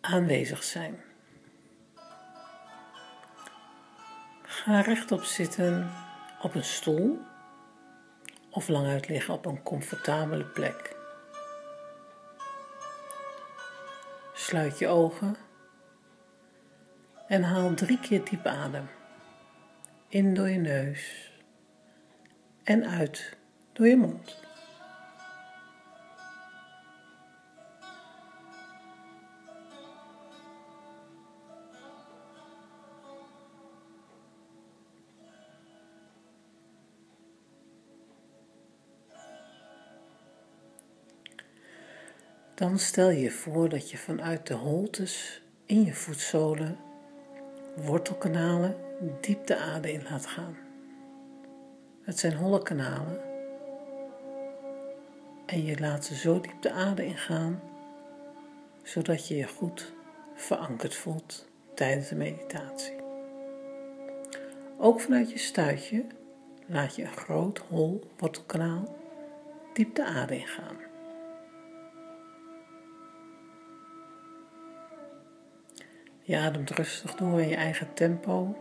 aanwezig zijn. Ga rechtop zitten op een stoel of lang uit liggen op een comfortabele plek. Sluit je ogen en haal 3 keer diep adem. In door je neus en uit door je mond. Dan stel je voor dat je vanuit de holtes in je voetzolen, wortelkanalen, diep de aarde in laat gaan. Het zijn holle kanalen en je laat ze zo diep de aarde ingaan, zodat je je goed verankerd voelt tijdens de meditatie. Ook vanuit je stuitje laat je een groot hol wortelkanaal diep de aarde ingaan. Je ademt rustig door in je eigen tempo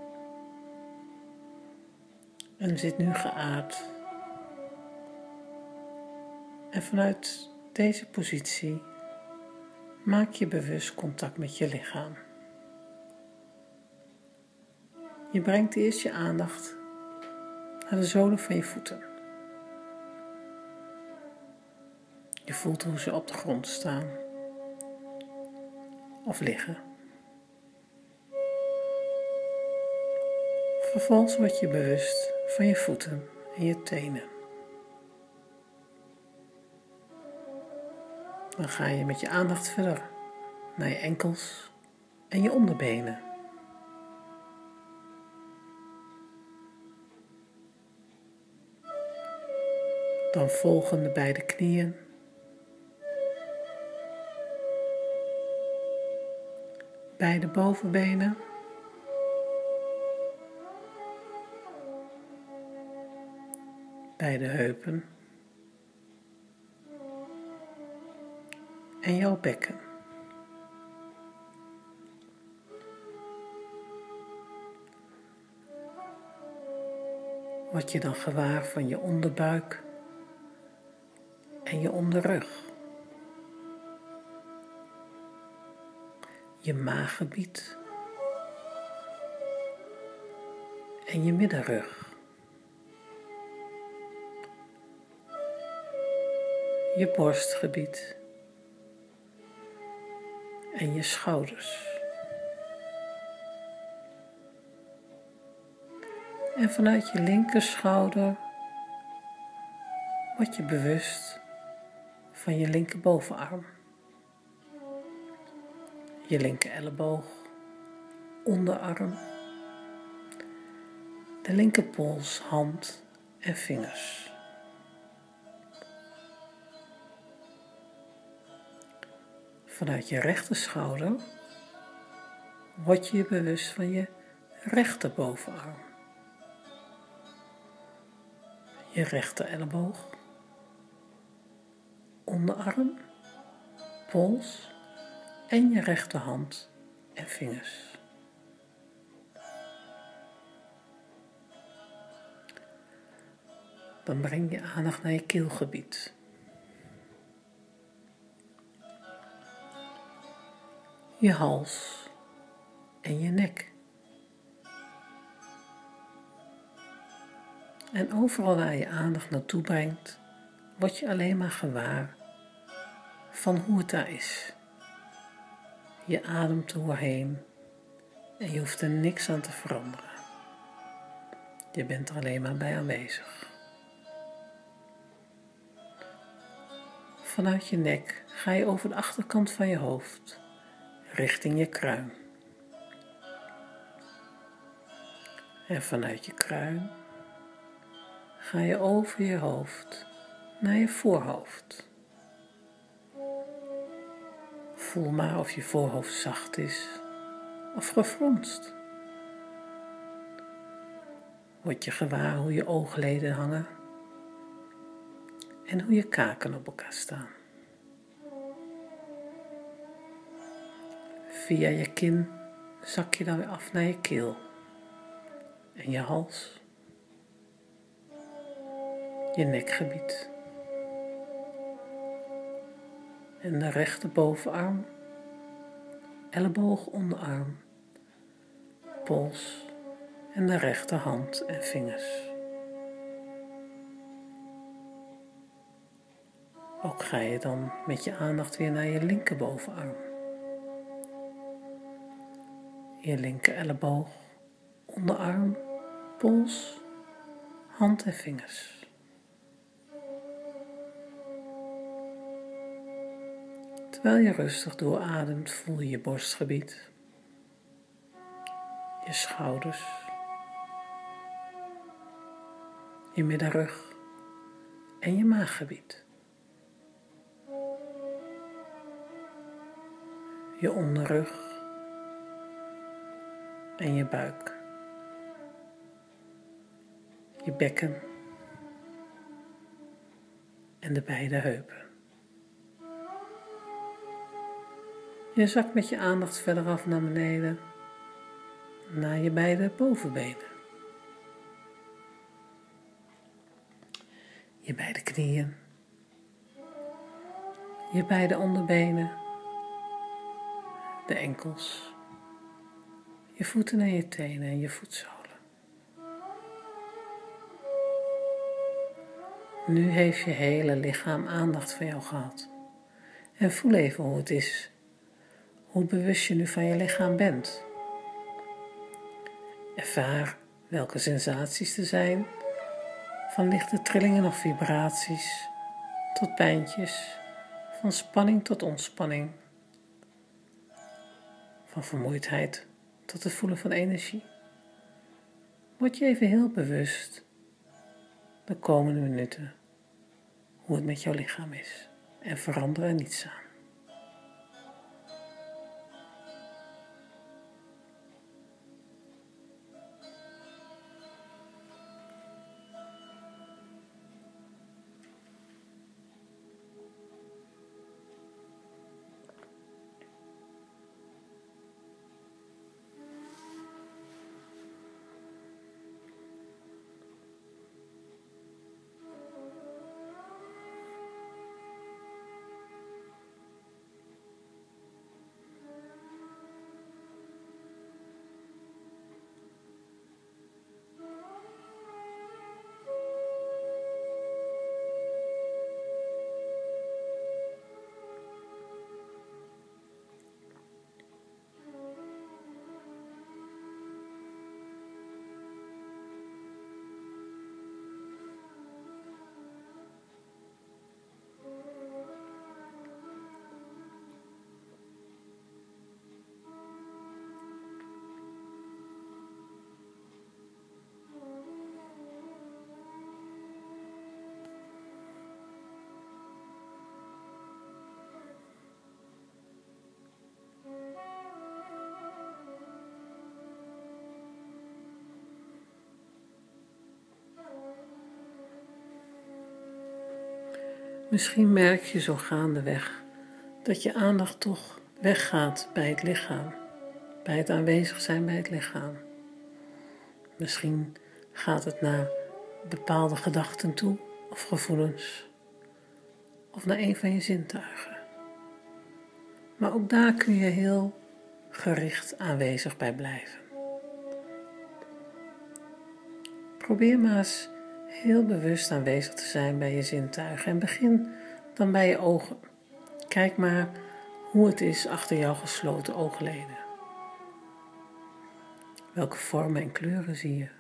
en zit nu geaard. En vanuit deze positie maak je bewust contact met je lichaam. Je brengt eerst je aandacht naar de zolen van je voeten. Je voelt hoe ze op de grond staan of liggen. Vervolgens word je bewust van je voeten en je tenen. Dan ga je met je aandacht verder naar je enkels en je onderbenen. Dan volgen de beide knieën. Beide bovenbenen. Beide heupen. En jouw bekken. Word je dan gewaar van je onderbuik en je onderrug. Je maaggebied en je middenrug. Je borstgebied en je schouders. En vanuit je linkerschouder word je bewust van je linkerbovenarm, je linker elleboog, onderarm, de linkerpols, hand en vingers. Vanuit je rechterschouder word je bewust van je rechterbovenarm, je rechter elleboog, onderarm, pols en je rechterhand en vingers. Dan breng je aandacht naar je keelgebied. Je hals en je nek. En overal waar je aandacht naartoe brengt, word je alleen maar gewaar van hoe het daar is. Je ademt er doorheen en je hoeft er niks aan te veranderen. Je bent er alleen maar bij aanwezig. Vanuit je nek ga je over de achterkant van je hoofd richting je kruin. En vanuit je kruin ga je over je hoofd naar je voorhoofd. Voel maar of je voorhoofd zacht is of gefronst. Word je gewaar hoe je oogleden hangen en hoe je kaken op elkaar staan. via je kin zak je dan weer af naar je keel en je hals, je nekgebied en de rechterbovenarm, elleboog, onderarm, pols en de rechterhand en vingers. Ook ga je dan met je aandacht weer naar je linkerbovenarm, je linker elleboog, onderarm, pols, hand en vingers. Terwijl je rustig doorademt, voel je je borstgebied, je schouders, je middenrug en je maaggebied. Je onderrug en je buik, je bekken en de beide heupen. Je zakt met je aandacht verder af naar beneden, naar je beide bovenbenen, je beide knieën, je beide onderbenen, de enkels, je voeten en je tenen en je voetzolen. Nu heeft je hele lichaam aandacht van jou gehad. En voel even hoe het is, hoe bewust je nu van je lichaam bent. Ervaar welke sensaties er zijn, van lichte trillingen of vibraties, tot pijntjes, van spanning tot ontspanning, van vermoeidheid tot het voelen van energie. Word je even heel bewust de komende minuten hoe het met jouw lichaam is en verander er niets aan. Misschien merk je zo gaandeweg dat je aandacht toch weggaat bij het lichaam, bij het aanwezig zijn bij het lichaam. Misschien gaat het naar bepaalde gedachten toe of gevoelens, of naar een van je zintuigen. Maar ook daar kun je heel gericht aanwezig bij blijven. Probeer maar eens heel bewust aanwezig te zijn bij je zintuigen en begin dan bij je ogen. Kijk maar hoe het is achter jouw gesloten oogleden. Welke vormen en kleuren zie je?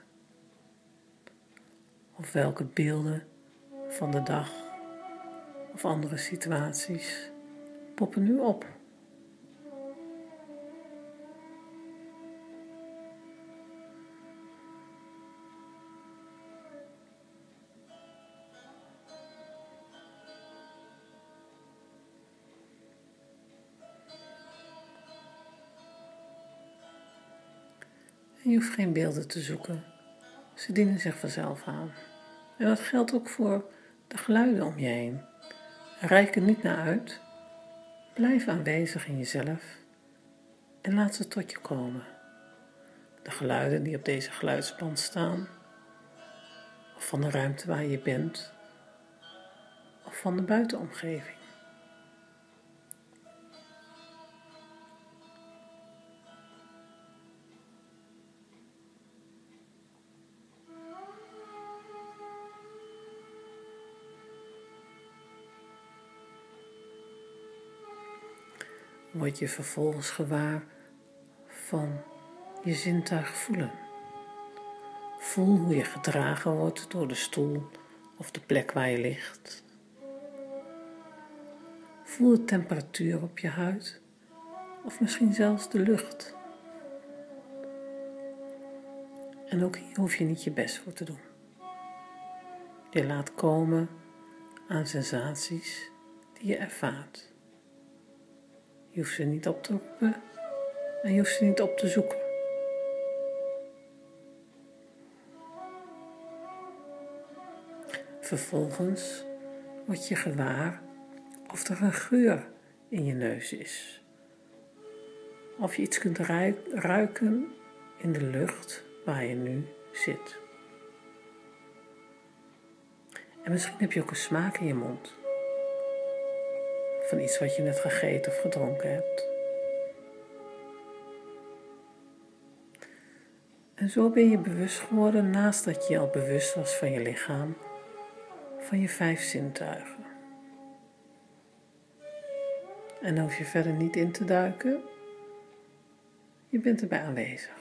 Of welke beelden van de dag of andere situaties poppen nu op? En je hoeft geen beelden te zoeken. Ze dienen zich vanzelf aan. En dat geldt ook voor de geluiden om je heen. Reik er niet naar uit. Blijf aanwezig in jezelf. En laat ze tot je komen. De geluiden die op deze geluidsband staan, of van de ruimte waar je bent, of van de buitenomgeving. Word je vervolgens gewaar van je zintuig voelen. Voel hoe je gedragen wordt door de stoel of de plek waar je ligt. Voel de temperatuur op je huid of misschien zelfs de lucht. En ook hier hoef je niet je best voor te doen. Je laat komen aan sensaties die je ervaart. Je hoeft ze niet op te roepen en je hoeft ze niet op te zoeken. Vervolgens word je gewaar of er een geur in je neus is. Of je iets kunt ruiken in de lucht waar je nu zit. En misschien heb je ook een smaak in je mond. Van iets wat je net gegeten of gedronken hebt. En zo ben je bewust geworden naast dat je al bewust was van je lichaam, van je 5 zintuigen. En dan hoef je verder niet in te duiken. Je bent erbij aanwezig.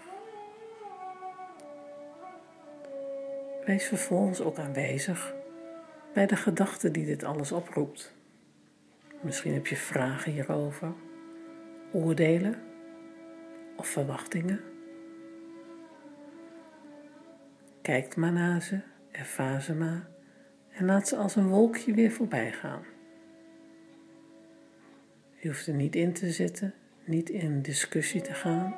Wees vervolgens ook aanwezig bij de gedachte die dit alles oproept. Misschien heb je vragen hierover, oordelen of verwachtingen. Kijk maar naar ze, ervaar ze maar en laat ze als een wolkje weer voorbij gaan. Je hoeft er niet in te zitten, niet in discussie te gaan.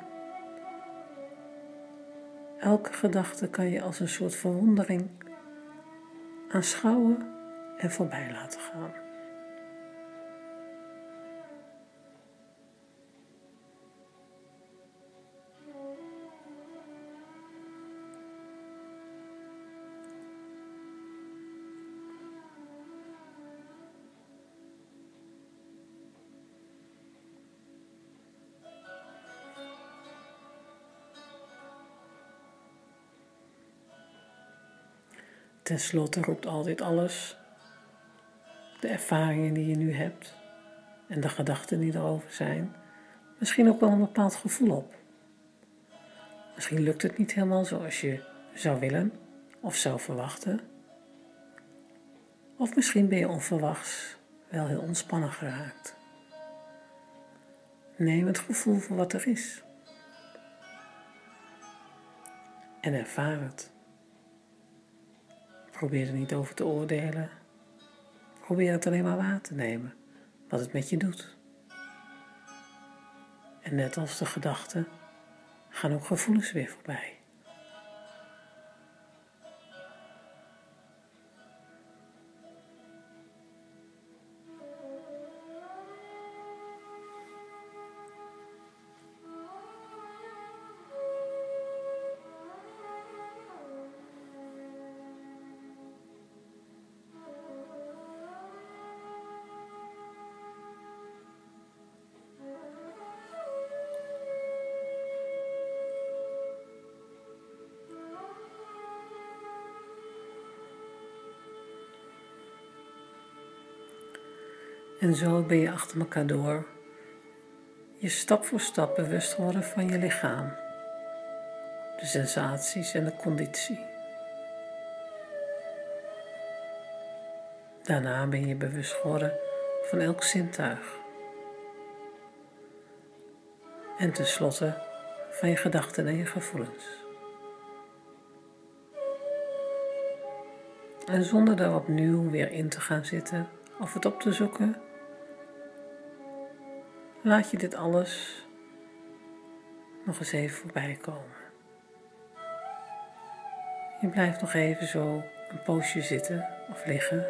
Elke gedachte kan je als een soort verwondering aanschouwen en voorbij laten gaan. Ten slotte roept altijd alles, de ervaringen die je nu hebt en de gedachten die erover zijn, misschien ook wel een bepaald gevoel op. Misschien lukt het niet helemaal zoals je zou willen of zou verwachten. Of misschien ben je onverwachts wel heel ontspannen geraakt. Neem het gevoel voor wat er is. En ervaar het. Probeer er niet over te oordelen. Probeer het alleen maar waar te nemen, wat het met je doet. En net als de gedachten gaan ook gevoelens weer voorbij. En zo ben je achter elkaar door je stap voor stap bewust worden van je lichaam, de sensaties en de conditie. Daarna ben je bewust geworden van elk zintuig. En tenslotte van je gedachten en je gevoelens. En zonder daar opnieuw weer in te gaan zitten of het op te zoeken, laat je dit alles nog eens even voorbij komen. Je blijft nog even zo een poosje zitten of liggen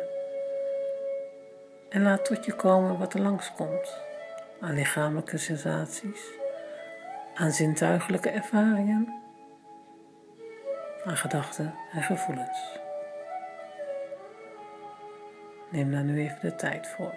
en laat tot je komen wat er langskomt aan lichamelijke sensaties aan zintuigelijke ervaringen, aan gedachten en gevoelens. Neem daar nu even de tijd voor.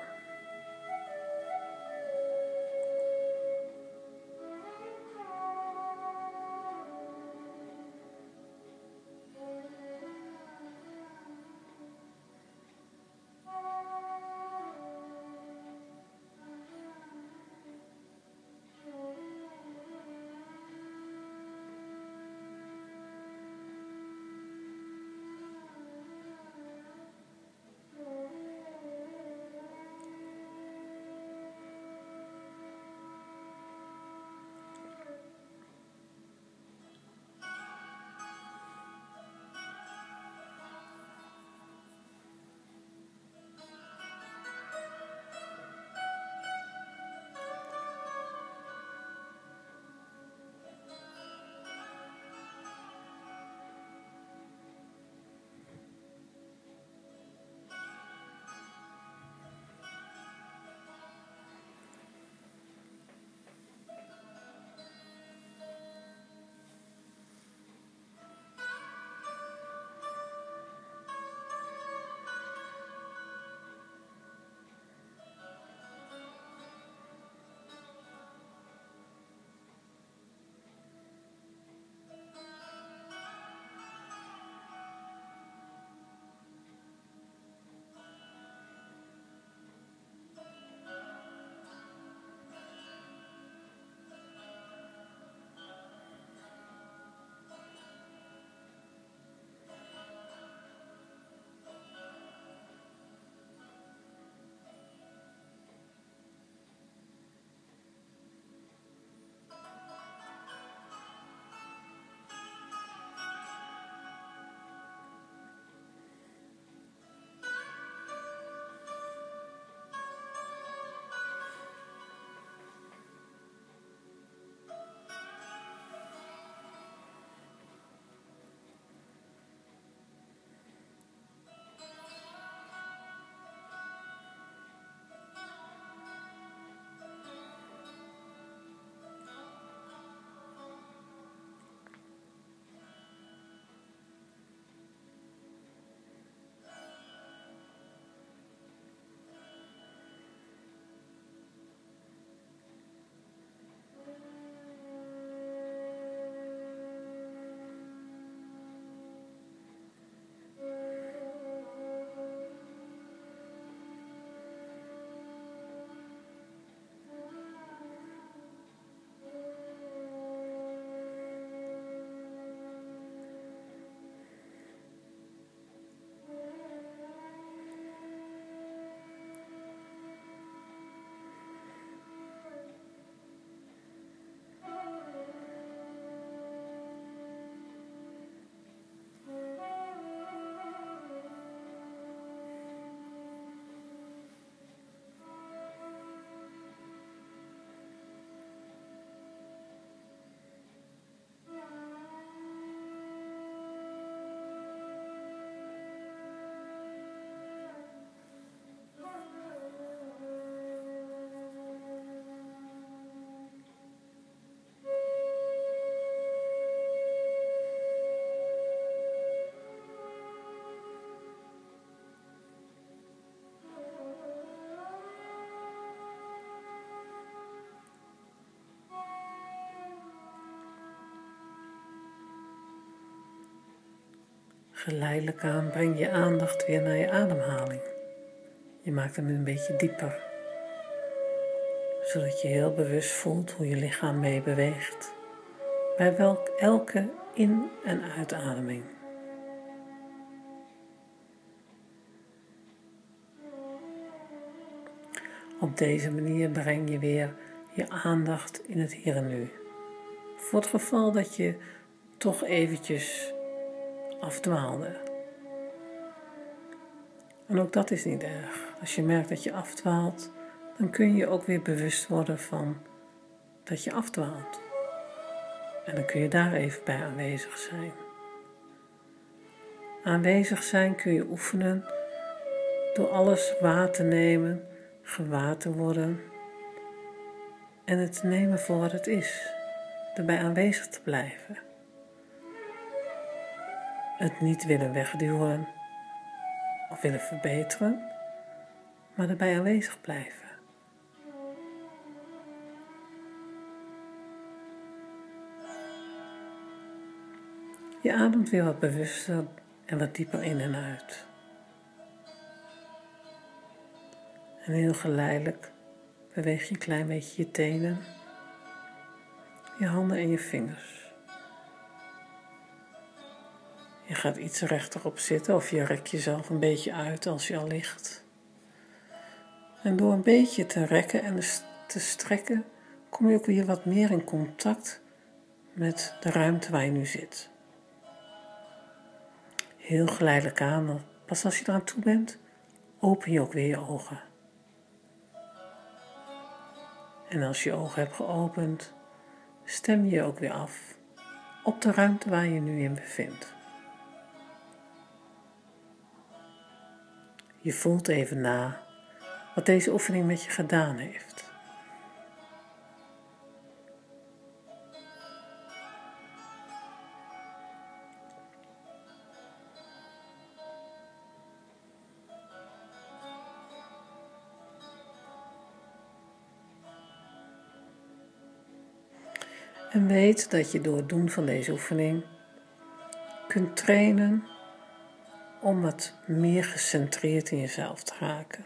Geleidelijk aan breng je aandacht weer naar je ademhaling. Je maakt hem een beetje dieper, zodat je heel bewust voelt hoe je lichaam mee beweegt bij elke in- en uitademing. Op deze manier breng je weer je aandacht in het hier en nu. Voor het geval dat je toch eventjes afdwaalde. En ook dat is niet erg. Als je merkt dat je afdwaalt, dan kun je ook weer bewust worden van dat je afdwaalt. En dan kun je daar even bij aanwezig zijn. Aanwezig zijn kun je oefenen door alles waar te nemen, gewaar te worden en het te nemen voor wat het is. erbij aanwezig te blijven. Het niet willen wegduwen of willen verbeteren, maar erbij aanwezig blijven. Je ademt weer wat bewuster en wat dieper in en uit. En heel geleidelijk beweeg je een klein beetje je tenen, je handen en je vingers. Je gaat iets rechterop zitten of je rekt jezelf een beetje uit als je al ligt. En door een beetje te rekken en te strekken, kom je ook weer wat meer in contact met de ruimte waar je nu zit. Heel geleidelijk aan, pas als je eraan toe bent, open je ook weer je ogen. En als je je ogen hebt geopend, stem je ook weer af op de ruimte waar je nu in bevindt. Je voelt even na wat deze oefening met je gedaan heeft. En weet dat je door het doen van deze oefening kunt trainen om wat meer gecentreerd in jezelf te raken.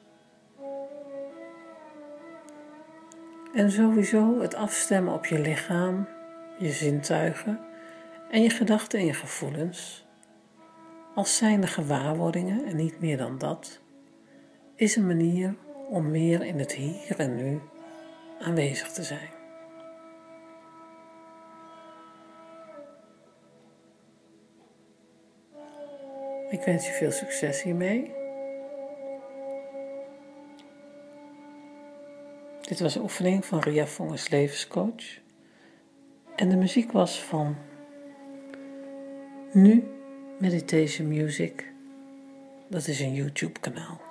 En sowieso het afstemmen op je lichaam, je zintuigen en je gedachten en je gevoelens, als zijnde gewaarwordingen en niet meer dan dat, is een manier om meer in het hier en nu aanwezig te zijn. Ik wens je veel succes hiermee. Dit was een oefening van Ria Vonges, levenscoach. En de muziek was van Nu Meditation Music. Dat is een YouTube kanaal.